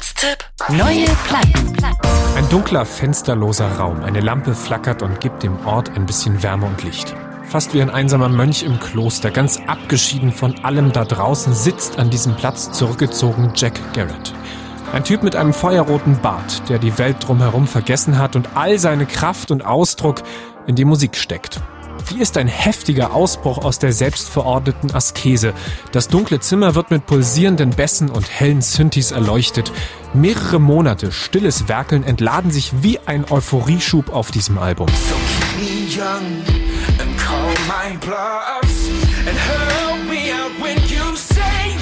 Platztipp. Neue Platten. Ein dunkler, fensterloser Raum. Eine Lampe flackert und gibt dem Ort ein bisschen Wärme und Licht. Fast wie ein einsamer Mönch im Kloster, ganz abgeschieden von allem da draußen, sitzt an diesem Platz zurückgezogen Jack Garratt. Ein Typ mit einem feuerroten Bart, der die Welt drumherum vergessen hat und all seine Kraft und Ausdruck in die Musik steckt. Die ist ein heftiger Ausbruch aus der selbstverordneten Askese. Das dunkle Zimmer wird mit pulsierenden Bässen und hellen Synthes erleuchtet. Mehrere Monate stilles Werkeln entladen sich wie ein Euphorieschub auf diesem Album. So keep me young and call my bluffs and help me out when you say.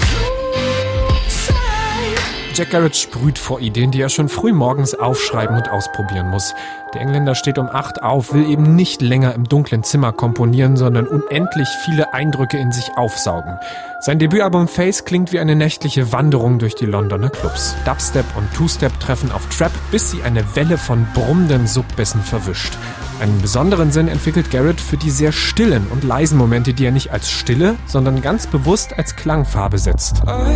Jack Garratt sprüht vor Ideen, die er schon früh morgens aufschreiben und ausprobieren muss. Der Engländer steht um 8 auf, will eben nicht länger im dunklen Zimmer komponieren, sondern unendlich viele Eindrücke in sich aufsaugen. Sein Debütalbum Face klingt wie eine nächtliche Wanderung durch die Londoner Clubs. Dubstep und Two-Step treffen auf Trap, bis sie eine Welle von brummenden Subbissen verwischt. Einen besonderen Sinn entwickelt Garratt für die sehr stillen und leisen Momente, die er nicht als Stille, sondern ganz bewusst als Klangfarbe setzt.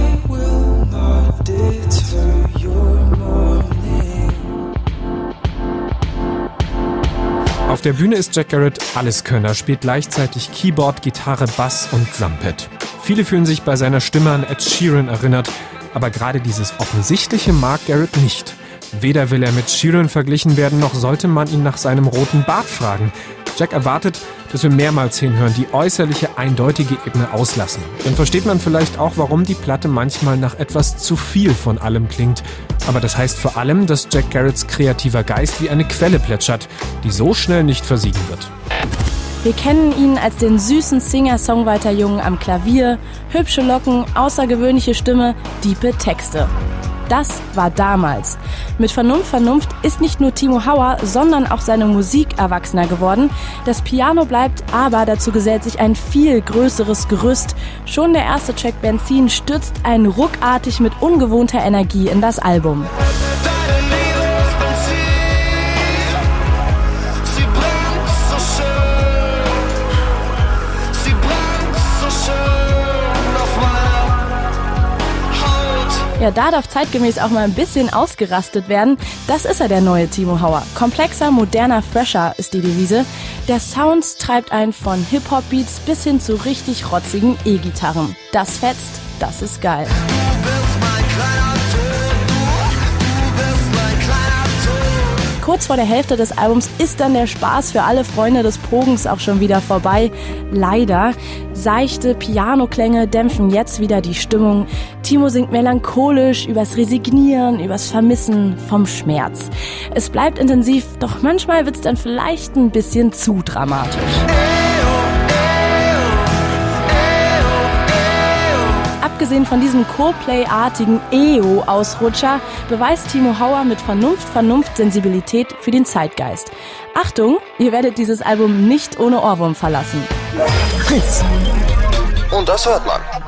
Auf der Bühne ist Jack Garratt Alleskönner, spielt gleichzeitig Keyboard, Gitarre, Bass und Trumpet. Viele fühlen sich bei seiner Stimme an Ed Sheeran erinnert, aber gerade dieses Offensichtliche mag Garratt nicht. Weder will er mit Sheeran verglichen werden, noch sollte man ihn nach seinem roten Bart fragen. Jack erwartet, dass wir mehrmals hinhören, die äußerliche, eindeutige Ebene auslassen. Dann versteht man vielleicht auch, warum die Platte manchmal nach etwas zu viel von allem klingt. Aber das heißt vor allem, dass Jack Garratts kreativer Geist wie eine Quelle plätschert, die so schnell nicht versiegen wird. Wir kennen ihn als den süßen Singer-Songwriter-Jungen am Klavier, hübsche Locken, außergewöhnliche Stimme, diepe Texte. Das war damals. Mit Vernunft ist nicht nur Timo Hauer, sondern auch seine Musik erwachsener geworden. Das Piano bleibt, aber dazu gesellt sich ein viel größeres Gerüst. Schon der erste Track Benzin stürzt einen ruckartig mit ungewohnter Energie in das Album. Ja, da darf zeitgemäß auch mal ein bisschen ausgerastet werden. Das ist ja der neue Timo Hauer. Komplexer, moderner, fresher ist die Devise. Der Sound treibt einen von Hip-Hop-Beats bis hin zu richtig rotzigen E-Gitarren. Das fetzt, das ist geil. Kurz vor der Hälfte des Albums ist dann der Spaß für alle Freunde des Pogens auch schon wieder vorbei. Leider. Seichte Pianoklänge dämpfen jetzt wieder die Stimmung. Timo singt melancholisch übers Resignieren, übers Vermissen vom Schmerz. Es bleibt intensiv, doch manchmal wird's dann vielleicht ein bisschen zu dramatisch. Abgesehen von diesem Coldplay-artigen EO-Ausrutscher beweist Timo Hauer mit Vernunft Sensibilität für den Zeitgeist. Achtung, ihr werdet dieses Album nicht ohne Ohrwurm verlassen. Fritz. Und das hört man.